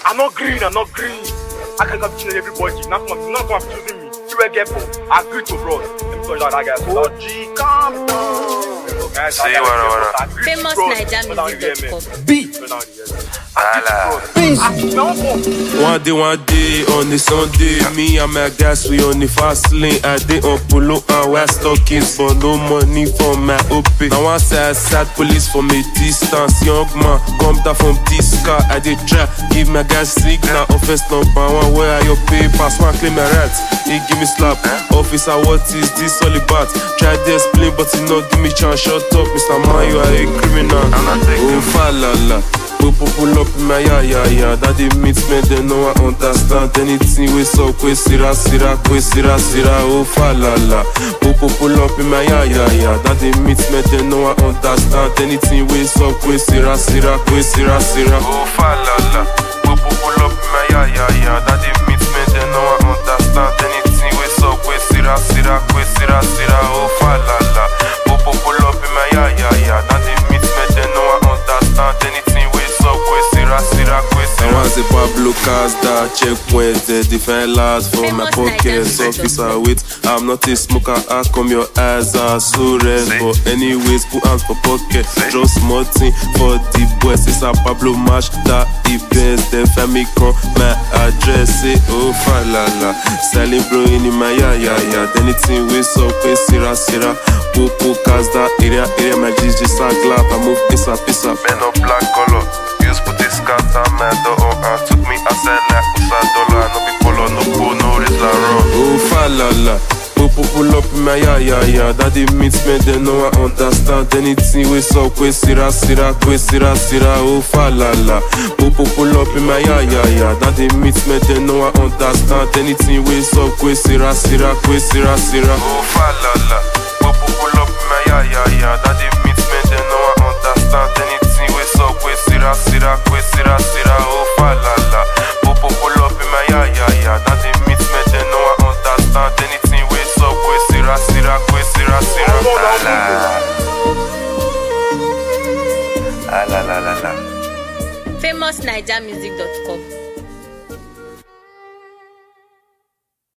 I'm not green. I can come killing everybody. Not come choosing me. You will get for. I agree to bro. I'm sorry that guy. OG, calm down. Say what? FamousNigerMusic.com. Beat. One day on the Sunday, me and my guys we on the fast lane. I dey on polo and wear stockings for no money for my OP. Now I say I sad police from a distance. Young man come down from this car. I dey try give my guys signal. Offense number one, where are your papers? One claim my rights, he give me slap. Officer, what is this all about? Try to explain but he not give me chance. Shut up, Mr. Man, you are a criminal. Oh falala. Pull up in my ya. That they meet me, they know I understand. Anything we so kwe sira. Oh falala. Pull up in my ya. That they meet me, they know I understand. Anything we so kwe sira. Oh falala. Pull up in my ya. That they meet me, they know I understand. Anything we so kwe sira. Oh falala. Pull up in my ya. That they meet me, they know I understand. Anything we I want a Pablo Casda, checkpoint, the fellas for my pockets. Officer, wait, I'm not a smoker, how come your eyes are so red? But anyways, put hands for pocket, just small thing for the boys. It's a Pablo match, that the best, then family come, my address, say, oh, falala. Selling bro in my ya. Anything we so, sira. Popo Casda, area, my GG, clap, I move, pisa. Men of black color. Put this scatter my door and took me outside like $1 no be polo, no po, no race la run. Oh falala, pull up in my ya. That they meet me, they know I understand. Anything we so kwe sira. Oh falala, pull up in my ya. That they meet me, they know I understand. Anything we so kwe sira. Oh falala, pull up in my ya. That they meet me, they know I understand. Anything we so kwe sira. Oh falala. Pull up in my ya. That they meet me, they know I understand. Anything we so kwe sira. FamousNigerMusic.com.